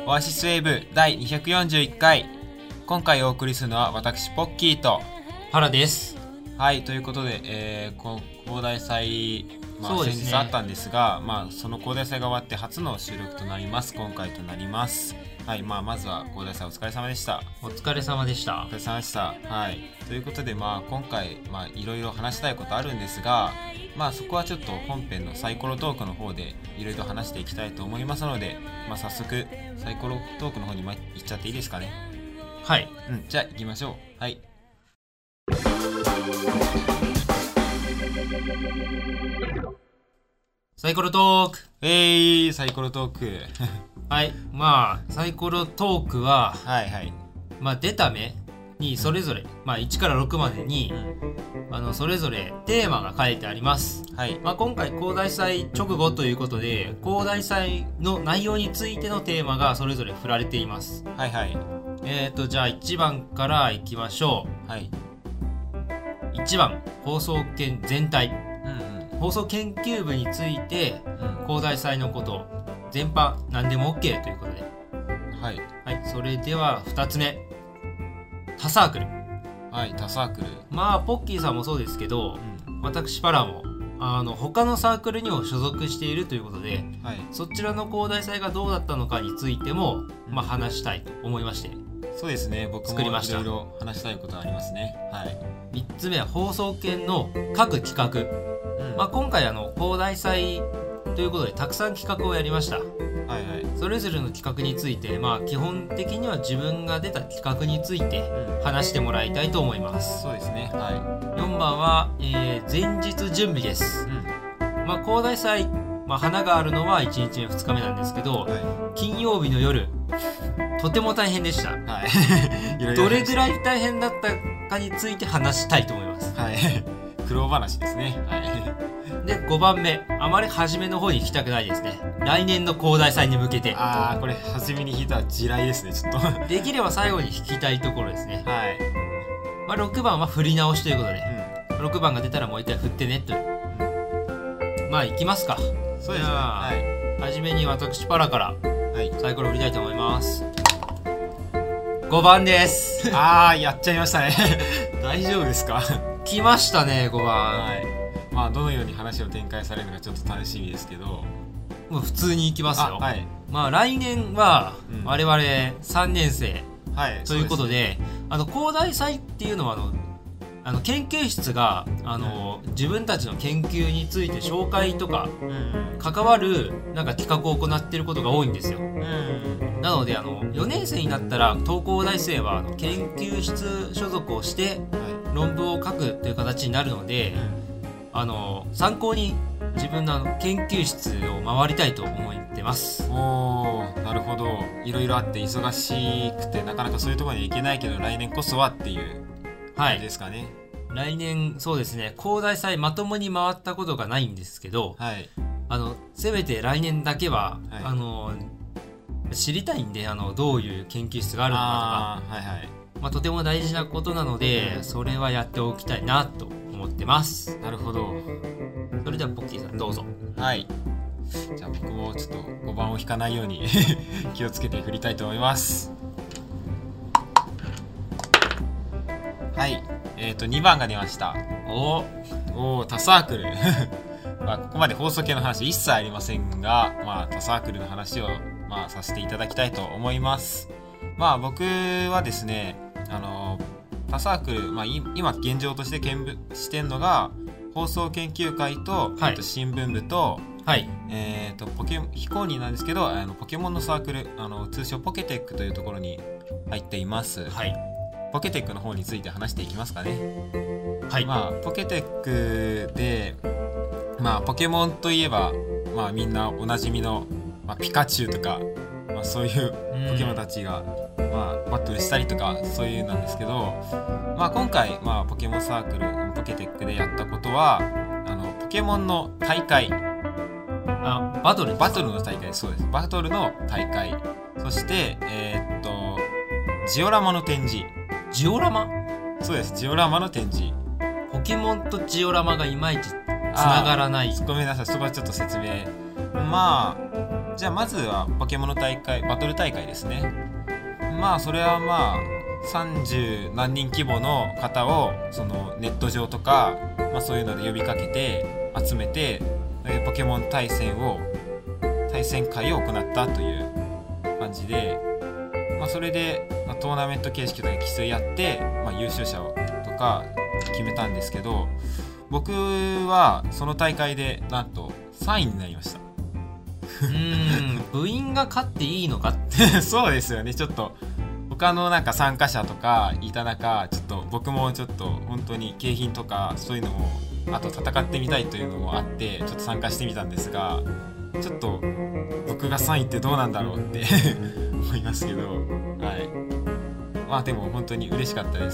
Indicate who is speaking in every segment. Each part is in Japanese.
Speaker 1: オアシスウェーブ第241回。今回お送りするのは私ポッキーと
Speaker 2: 原です。
Speaker 1: はい、ということで、広大祭、先日あったんですが、その広大祭が終わって初の収録となります。今回となります。はい、まずは広大祭お疲れ様でした。
Speaker 2: お疲れ様でした。
Speaker 1: お疲れ様でした。はい、ということで今回いろいろ話したいことあるんですが、そこはちょっと本編のサイコロトークの方でいろいろ話していきたいと思いますので、早速サイコロトークの方に行っちゃっていいですかね。
Speaker 2: はい、
Speaker 1: じゃあ行きましょう。はい、
Speaker 2: サイコロトーク。
Speaker 1: サイコロトーク
Speaker 2: はい、サイコロトークは出た目にそれぞれ、1から6までに、それぞれテーマが書いてあります。
Speaker 1: はい。
Speaker 2: 今回広大祭直後ということで、広大祭の内容についてのテーマがそれぞれ振られています。
Speaker 1: はいはい。
Speaker 2: じゃあ1番からいきましょう。
Speaker 1: はい。
Speaker 2: 1番、放送研全体。放送研究部について、広大祭のこと全般何でも OK ということで。
Speaker 1: はい。
Speaker 2: はい、それでは2つ目。他サークル。
Speaker 1: はい、他サークル。
Speaker 2: ポッキーさんもそうですけど、私パラも他のサークルにも所属しているということで、そちらの広大祭がどうだったのかについても、話したいと思いまして。
Speaker 1: そうですね、僕もいろいろ話したいことありますね。はい。
Speaker 2: 3つ目は放送研の各企画。今回広大祭ということでたくさん企画をやりました。それぞれの企画について、基本的には自分が出た企画について話してもらいたいと思います。
Speaker 1: そうですね。はい。
Speaker 2: 4番は、前日準備です。広大祭、花があるのは1日目2日目なんですけど、金曜日の夜とても大変でした。どれぐらい大変だったかについて話したいと思います。
Speaker 1: 苦労話ですね。
Speaker 2: で5番目、あまり初めの方に行きたくないですね。来年の広大祭に向けて。
Speaker 1: これ初めに引いたら地雷ですね。ちょっと
Speaker 2: できれば最後に引きたいところですね。6番は振り直しということで、6番が出たらもう一回振ってねという。行きますか。
Speaker 1: そうですね。
Speaker 2: 初めに私パラからサイコロ振りたいと思います。5番です。
Speaker 1: やっちゃいましたね大丈夫ですか？
Speaker 2: 来ましたね、5番。
Speaker 1: どのように話を展開されるのかちょっと楽しみですけど、
Speaker 2: もう普通に行きますよ。来年は我々3年生ということで、広大祭っていうのは研究室が自分たちの研究について紹介とか関わる企画を行っていることが多いんですよ。なので4年生になったら東工大生は研究室所属をして論文を書くという形になるので、参考に自分の研究室を回りたいと思ってます。
Speaker 1: なるほど。いろいろあって忙しくてなかなかそういうところには行けないけど、来年こそはっていう感じですかね。
Speaker 2: 来年そうですね、広大祭まともに回ったことがないんですけど、せめて来年だけは、知りたいんで、どういう研究室があるのかとか、とても大事なことなので、それはやっておきたいなと思ってます。
Speaker 1: なるほど。
Speaker 2: それではポッキーさんどうぞ。
Speaker 1: じゃあ僕もちょっと5番を引かないように気をつけて振りたいと思います。2番が出ました。他サークルここまで放送系の話一切ありませんが、他サークルの話をさせていただきたいと思います。僕はですね、他サークル、今現状として兼務してんのが放送研究会と、新聞部と、非公認なんですけどポケモンのサークル、通称ポケテックというところに入っています。ポケテックの方について話していきますかね。ポケテックで、ポケモンといえば、みんなおなじみの、ピカチュウとか、そういうポケモンたちが、バトルしたりとかそういうなんですけど、今回、ポケモンサークルポケテックでやったことはポケモンの大会、
Speaker 2: バトル
Speaker 1: の大会。そうです、バトルの大会。そしてジオラマの展示。
Speaker 2: ジオラマ？
Speaker 1: そうです、ジオラマの展示。
Speaker 2: ポケモンとジオラマがいまいちつながらない。
Speaker 1: ごめんなさい、そこはちょっと説明。 じゃあまずはポケモンの大会、バトル大会ですね。まあそれはまあ30何人規模の方をそのネット上とか、まあ、そういうので呼びかけて集めて、ポケモン対戦会を行ったという感じで、まあ、それで、まあ、トーナメント形式とか競い合って、まあ、優勝者とか決めたんですけど、僕はその大会でなんと3位になりました。
Speaker 2: 部員が勝っていいのかって
Speaker 1: そうですよね。ちょっと他のなんか参加者とかいた中、ちょっと僕もちょっと本当に景品とかそういうのも、あと戦ってみたいというのもあってちょっと参加してみたんですが、ちょっと僕が3位ってどうなんだろうって思いますけど、はい、まあでも本当に嬉しかったです。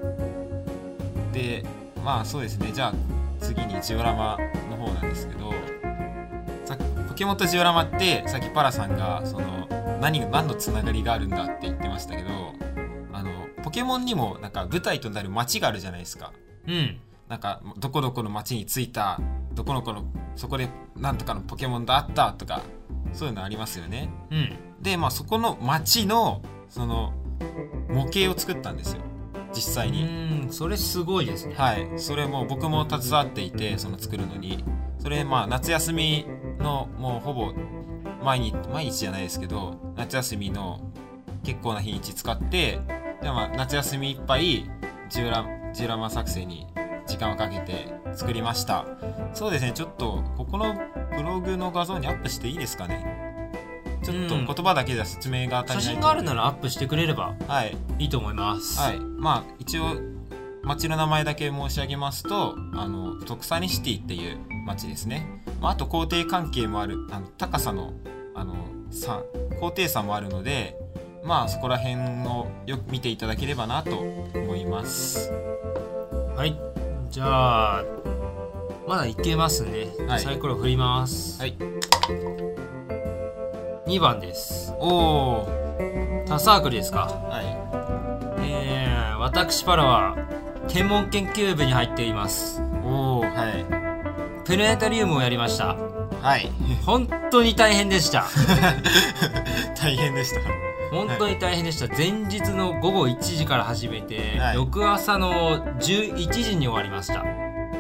Speaker 1: でまあそうですね。じゃあ次にジオラマの方なんですけど、ポケモンとジオラマってさっきパラさんがその何のつながりがあるんだって言ってましたけど、ポケモンにもなんか舞台となる街があるじゃないですか。なんかどこどこの街に着いた、どこの子のそこでなんとかのポケモンがあったとか、そういうのありますよね。でまあそこの街のその模型を作ったんですよ、実際に。
Speaker 2: それすごいですね。
Speaker 1: はい、それも僕も携わっていて、その作るのに。それまあ夏休みのもうほぼ毎日じゃないですけど、夏休みの結構な日にち使って、じゃあまあ夏休みいっぱいジオラマ作成に時間をかけて作りました。そうですね。ちょっとここのブログの画像にアップしていいですかね。ちょっと言葉だけでは説明が足りない。
Speaker 2: 写真があるならアップしてくれればいいと思います。
Speaker 1: はい、まあ一応町の名前だけ申し上げますと、徳サニシティっていう町ですね。あと校庭関係もある、高さの高低差もあるので、まあそこら辺をよく見ていただければなと思います。
Speaker 2: はい、じゃあまだいけますね。サイコロ振ります。
Speaker 1: はい、
Speaker 2: 2番です。
Speaker 1: お
Speaker 2: ー、他サークルですか。
Speaker 1: はい。
Speaker 2: 私パラは天文研究部に入っています。
Speaker 1: おー、はい。
Speaker 2: プラネタリウムをやりました。
Speaker 1: はい。
Speaker 2: 本当に大変でした。
Speaker 1: 大変でした。
Speaker 2: 本当に大変でした。前日の午後1時から始めて、翌朝の11時に終わりました。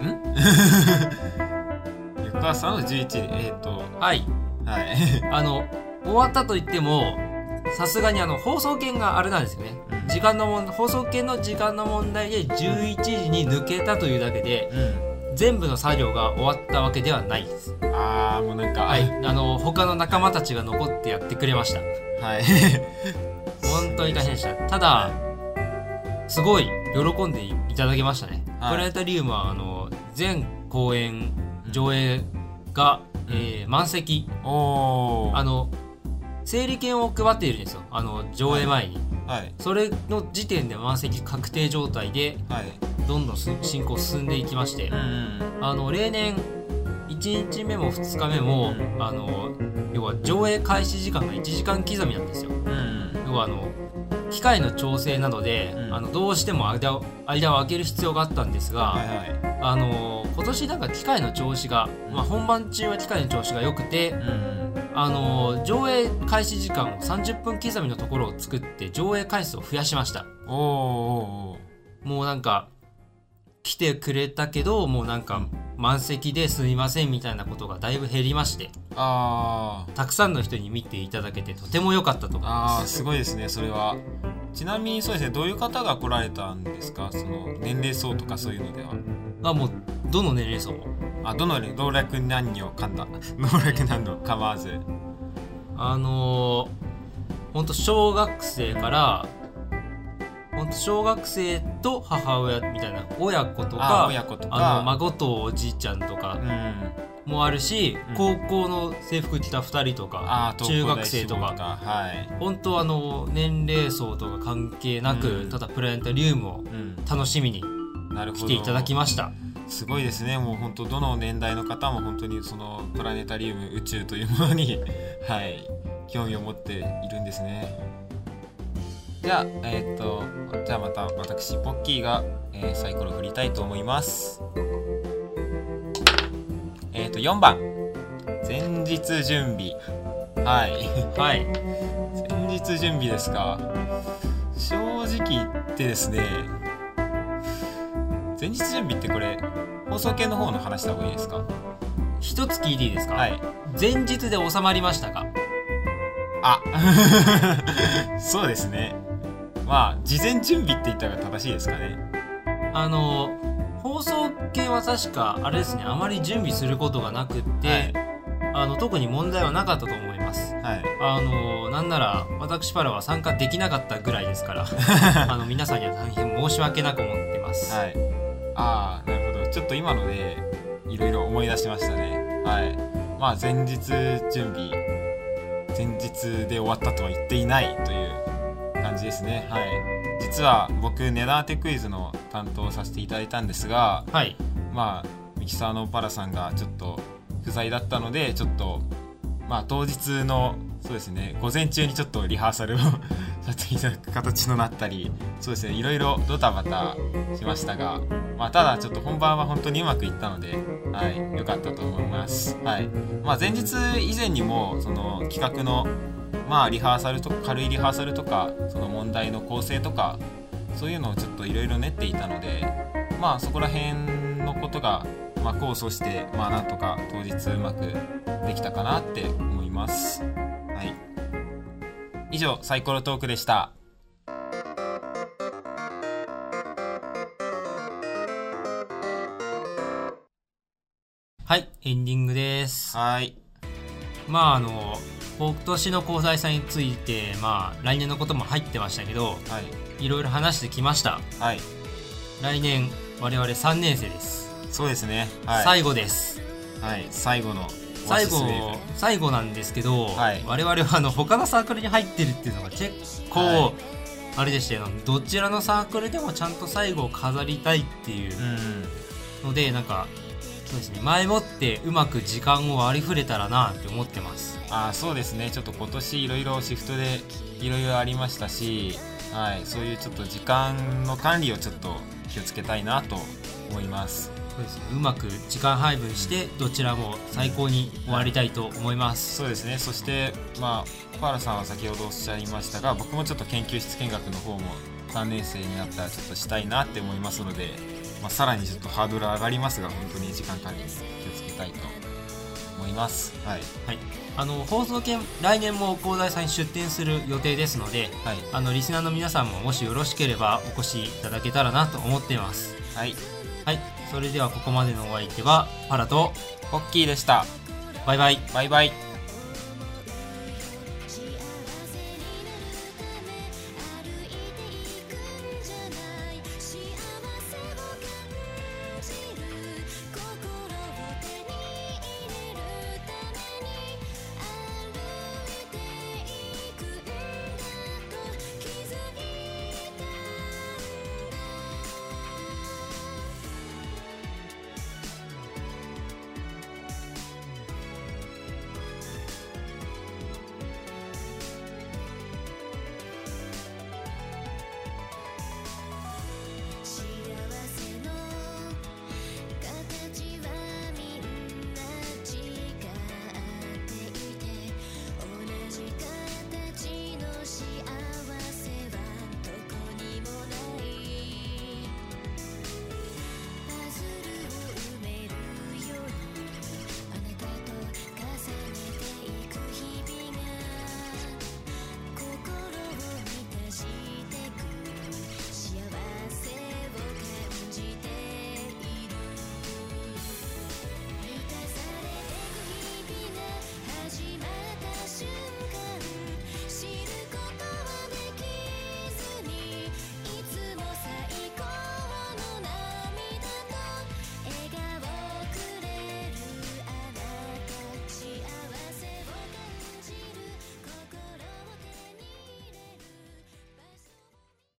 Speaker 1: 翌朝の11時。
Speaker 2: はい。
Speaker 1: はい。
Speaker 2: 終わったと言っても、さすがに放送権があれなんですよね。放送権の時間の問題で11時に抜けたというだけで、全部の作業が終わったわけではないです。
Speaker 1: もうなんか、
Speaker 2: 他の仲間たちが残ってやってくれました。
Speaker 1: はい。
Speaker 2: 本当に大変でした。ただ、すごい喜んでいただけましたね。プラネタリウムは全公演上映が、満席。整理券を配っているんですよ、上映前に。それの時点で満席確定状態で、どんどん進行進んでいきまして、例年1日目も2日目も、要は上映開始時間が1時間刻みなんですよ。要は機械の調整などで、どうしても間を空ける必要があったんですが、今年なんか機械の調子が、本番中は機械の調子が良くて、上映開始時間を30分刻みのところを作って上映回数を増やしました。もうなんか来てくれたけど、もうなんか満席ですみませんみたいなことがだいぶ減りまして、たくさんの人に見ていただけてとても良かったと思います。
Speaker 1: すごいですね、それは。ちなみにそうですね、どういう方が来られたんですか？その年齢層とかそういうのでは。
Speaker 2: もうどの年齢層も。
Speaker 1: どの老若男女かんだ。老若男女構わず。
Speaker 2: ほんと小学生から、小学生と母親みたいな親子とか、孫とおじいちゃんとかもあるし、高校の制服着た2人とか、中学生とか、本当年齢層とか関係なく、ただプラネタリウムを楽しみに来ていただきました。
Speaker 1: すごいですね。もう本当どの年代の方も本当にそのプラネタリウム、宇宙というものに興味を持っているんですね。じゃあまた私ポッキーが、サイコロ振りたいと思います。4番前日準備。 はい
Speaker 2: はい
Speaker 1: 前日準備ですか。正直言ってですね、前日準備ってこれ放送系の方の話した方がいいですか？
Speaker 2: 一つ聞いていいですか？
Speaker 1: はい。
Speaker 2: 前日で収まりましたか？
Speaker 1: あそうですね。まあ事前準備って言ったら正しいですかね。
Speaker 2: 放送系は確かあれですね、あまり準備することがなくって、はい、特に問題はなかったと思います。はい、なんなら私パラは参加できなかったぐらいですから皆さんには大変申し訳なく思ってます。
Speaker 1: はい、ああなるほど。ちょっと今のでいろいろ思い出しましたね。はい。まあ前日準備、前日で終わったとは言っていないという感じですね。はい。実は僕ネダーテクイズの担当をさせていただいたんですが、はい、まあミキサーのパラさんがちょっと不在だったので、ちょっとまあ当日のそうですね、午前中にちょっとリハーサルをさせていただく形となったり、そうですね、いろいろドタバタしましたが、まあただちょっと本番は本当にうまくいったので、はい、良かったと思います。はい。まあ前日以前にもその企画のまあリハーサルとか、軽いリハーサルとか、その問題の構成とか、そういうのをちょっといろいろ練っていたので、まあそこら辺のことがまあ功を奏して、まあなんとか当日うまくできたかなって思います。はい。以上サイコロトークでした。
Speaker 2: はい、エンディングです。
Speaker 1: はい。
Speaker 2: まあ今年の高裁祭について、まあ来年のことも入ってましたけど、はい、いろいろ話してきました。はい。来年我々3年生です。
Speaker 1: そうですね。はい、
Speaker 2: 最後です。
Speaker 1: はい、最後
Speaker 2: なんですけど、はい、我々は他のサークルに入ってるっていうのが結構、はい、あれでしたよ。どちらのサークルでもちゃんと最後を飾りたいっていうので、なんかそうですね、前もってうまく時間を割り振れたらなって思ってます。
Speaker 1: そうですね。ちょっと今年いろいろシフトでいろいろありましたし、はい、そういうちょっと時間の管理をちょっと気をつけたいなと思います。
Speaker 2: そうですね、うまく時間配分してどちらも最高に終わりたいと思います。
Speaker 1: そうですね。そしてまあパーラさんは先ほどおっしゃいましたが、僕もちょっと研究室見学の方も3年生になったらちょっとしたいなって思いますので、まあ、さらにちょっとハードル上がりますが、本当に時間管理に気をつけたいと思います。はい、
Speaker 2: はい、放送系来年も高大さんに出展する予定ですので、はい、リスナーの皆さんももしよろしければお越しいただけたらなと思っています。はい、はい、それではここまでのお相手はパラと
Speaker 1: ポッキーでした。
Speaker 2: バイバイ。
Speaker 1: バイバイ。